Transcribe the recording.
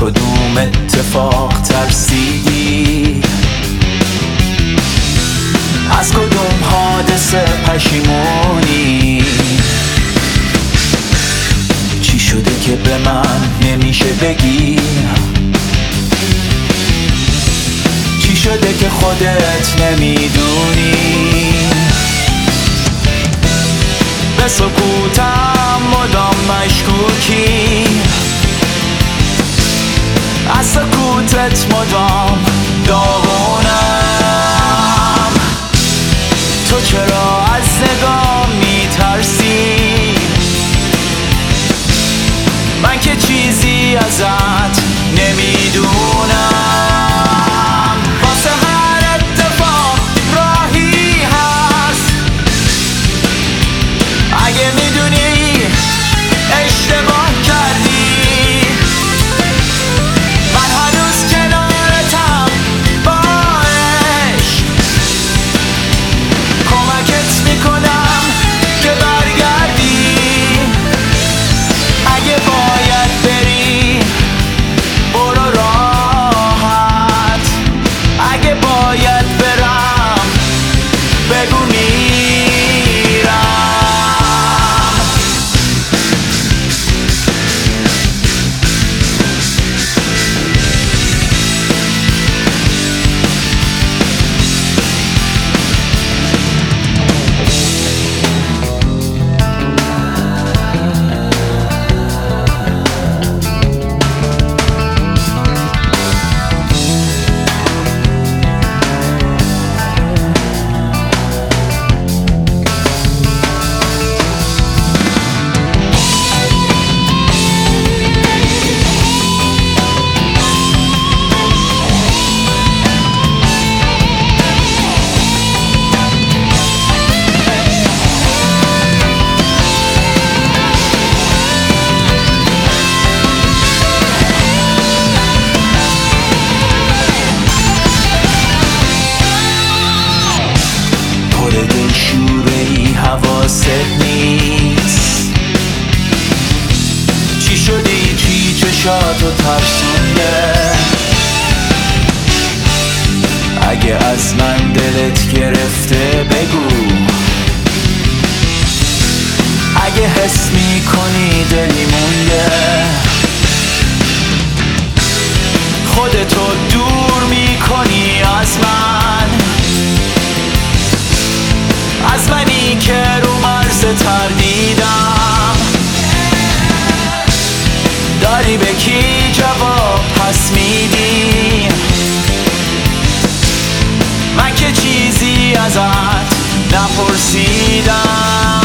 کدوم اتفاق ترسیدی؟ از کدوم حادثه پشیمونی؟ چی شده که به من نمیشه بگی؟ چی شده که خودت نمیدونی؟ به سکوتم مدام مشکوکی، از سکوتت مدام داغونم. تو چرا از نگاه میترسی؟ من که چیزی ازت نمیدونم. واسه هر اتفاق راهی هست، اگه میدونی اشتباه کردی، من هنوز کنارتم با عشق. کمکت میکنم که برگردی، اگه باید بری برو راحت، اگه باید برم بگو میرم. شوره‌ای حواست نیست. چی شدی؟ چی چشاتو ترسونده؟ اگه از من دلت گرفته بگو، اگه حس میکنی دلی مونده، خودتو دور میکنی از من، از منی که رو مرز تردیدم. داری به کی جواب پس میدی؟ من که چیزی ازت نپرسیدم.